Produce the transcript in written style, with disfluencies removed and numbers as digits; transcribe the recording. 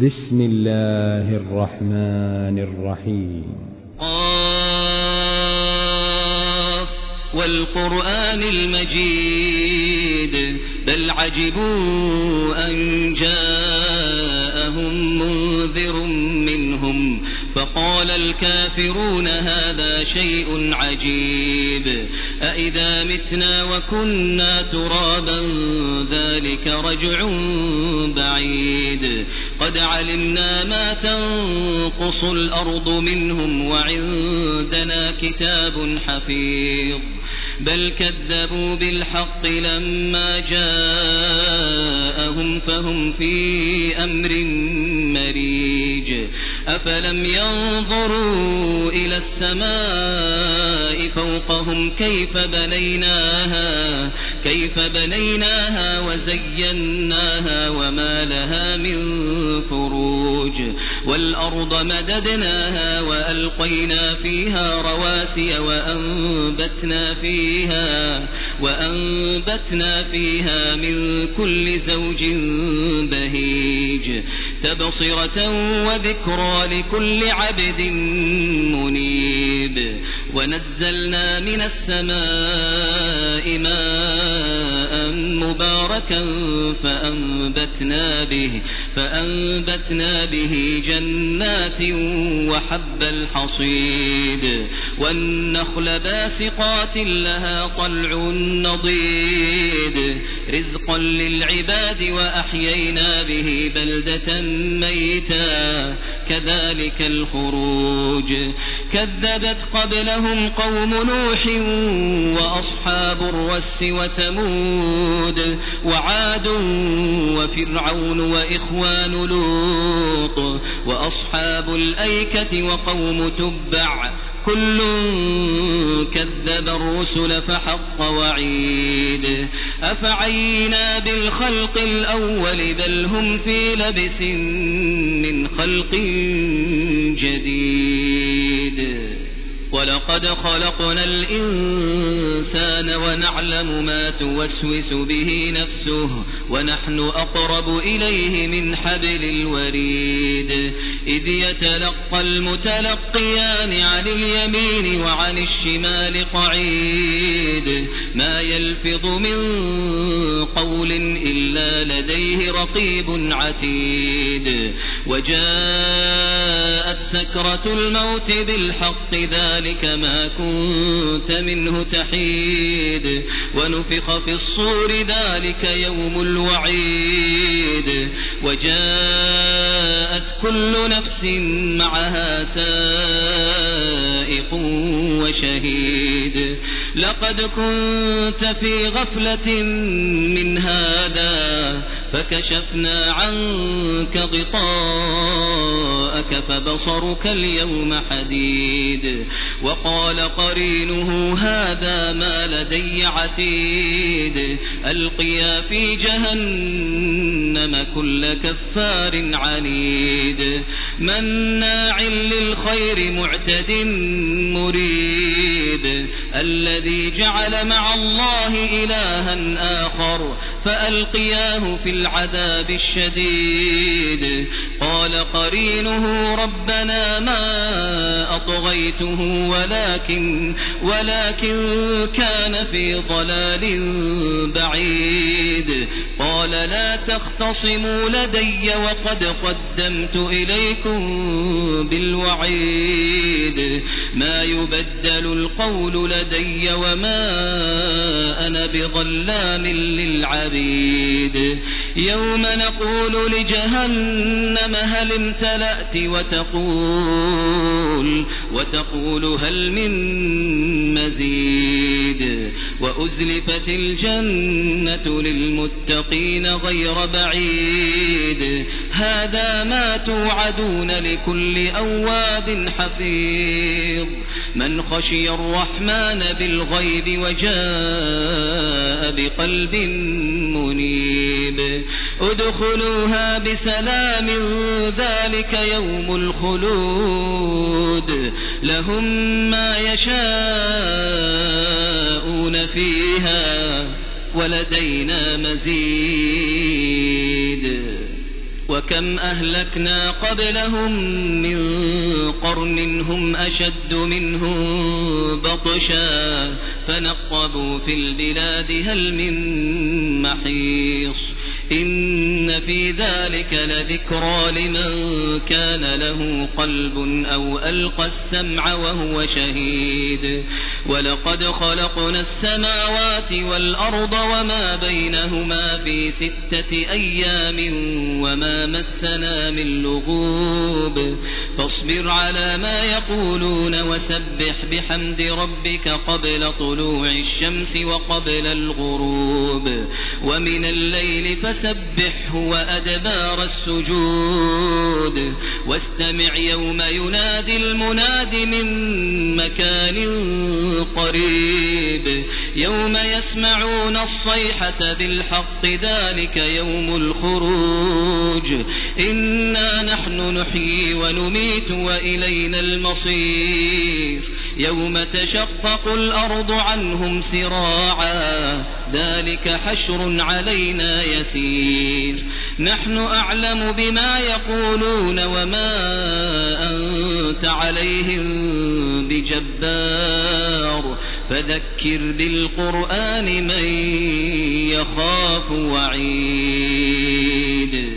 بسم الله الرحمن الرحيم. قاف والقرآن المجيد بل عجبوا أن جاءهم منذر منهم فقال الكافرون هذا شيء عجيب أإذا متنا وكنا ترابا ذلك رجع بعيد قد علمنا ما تنقص الأرض منهم وعندنا كتاب حفيظ بل كذبوا بالحق لما جاءهم فهم في أمر مريج أفلم ينظروا إلى السماء فوقهم كيف بنيناها وزيناها وما لها من فروج والأرض مددناها وألقينا فيها رواسي وأنبتنا فيها من كل زوج بهيج تبصرة وذكرى لكل عبد منيب ونزلنا من السماء ماء مباركا فأنبتنا به جنات وحب الحصيد والنخل باسقات لها طلع نضيد رزقا للعباد وأحيينا به بلدة ميتا كذلك الخروج كذبت قبلهم قوم نوح وأصحاب الرس وثمود وعاد وفرعون وإخوان لوط وأصحاب الأيكة وقوم تبع كل كذب الرسل فحق وعيد أفعينا بالخلق الأول بل هم في لبس من خلق جديد ولقد خلقنا الإنسان ونعلم ما توسوس به نفسه ونحن أقرب إليه من حبل الوريد إذ يتلقى المتلقيان عن اليمين وعن الشمال قعيد ما يلفظ من قول إلا لديه رقيب عتيد وجاءت سكرة الموت بالحق ذلك ما كنت منه تحيد ونفخ في الصور ذلك يوم الوعيد وجاءت كل نفس معها سائق وشهيد لقد كنت في غفلة من هذا فكشفنا عنك غطاءك فبصرك اليوم حديد وقال قرينه هذا ما لدي عتيد ألقيا في جهنم كل كفار عنيد مناع للخير معتد مريب الذي جعل مع الله إلها آخر فألقياه في العذاب الشديد قال قرينه ربنا ما أطغيته ولكن كان في ضلال بعيد قال لا تختصموا لدي وقد قدمت إليكم بالوعيد ما يبدل القول لدي وما أنا بظلام للعبيد يوم نقول لجهنم هل امتلأت وتقول هل من مزيد وأزلفت الجنة للمتقين غير بعيد هذا ما توعدون لكل أواب حفيظ من خشي الرحمن بالغيب وجاء بقلب منيب ادخلوها بسلام ذلك يوم الخلود لهم ما يشاءون فيها ولدينا مزيد وكم أهلكنا قبلهم من قرن هم أشد منهم بطشا فنقبوا في البلاد هل من محيص إن في ذلك لذكرى لمن كان له قلب أو ألقى السمع وهو شهيد ولقد خلقنا السماوات والأرض وما بينهما في 6 أيام وما مسنا من لغوب فاصبر على ما يقولون وسبح بحمد ربك قبل طلوع الشمس وقبل الغروب ومن الليل فسبحه وأدبار السجود واستمع يوم ينادي المناد من مكان قريب يوم يسمعون الصيحة بالحق ذلك يوم الخروج إنا نحن نحيي ونميت وإلينا المصير يوم تشقق الأرض عنهم سراعا ذلك حشر علينا يسير نحن أعلم بما يقولون وما أنت عليهم بجبار فذكر بالقرآن من يخاف وعيد